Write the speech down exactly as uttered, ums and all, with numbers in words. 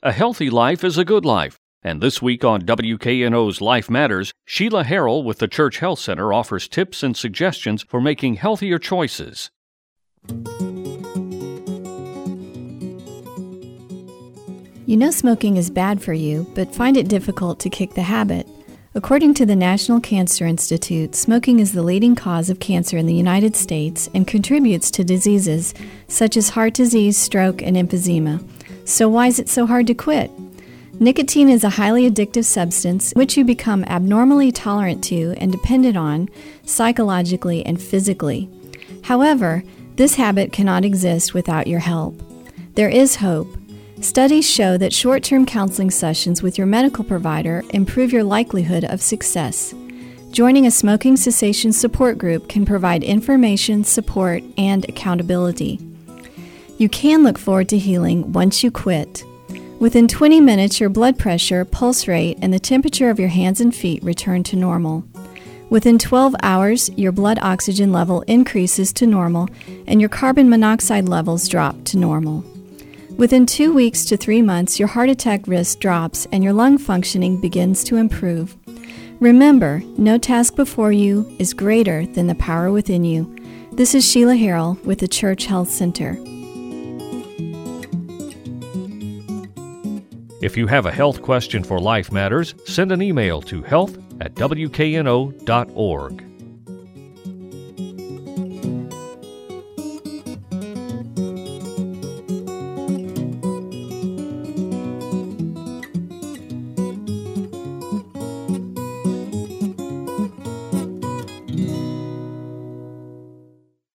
A healthy life is a good life. And this week on W K N O's Life Matters, Sheila Harrell with the Church Health Center offers tips and suggestions for making healthier choices. You know smoking is bad for you, but find it difficult to kick the habit. According to the National Cancer Institute, smoking is the leading cause of cancer in the United States and contributes to diseases such as heart disease, stroke, and emphysema. So why is it so hard to quit? Nicotine is a highly addictive substance which you become abnormally tolerant to and dependent on psychologically and physically. However, this habit cannot exist without your help. There is hope. Studies show that short-term counseling sessions with your medical provider improve your likelihood of success. Joining a smoking cessation support group can provide information, support, and accountability. You can look forward to healing once you quit. Within twenty minutes, your blood pressure, pulse rate, and the temperature of your hands and feet return to normal. Within twelve hours, your blood oxygen level increases to normal, and your carbon monoxide levels drop to normal. Within two weeks to three months, your heart attack risk drops and your lung functioning begins to improve. Remember, no task before you is greater than the power within you. This is Sheila Harrell with the Church Health Center. If you have a health question for Life Matters, send an email to health at w k n o dot org.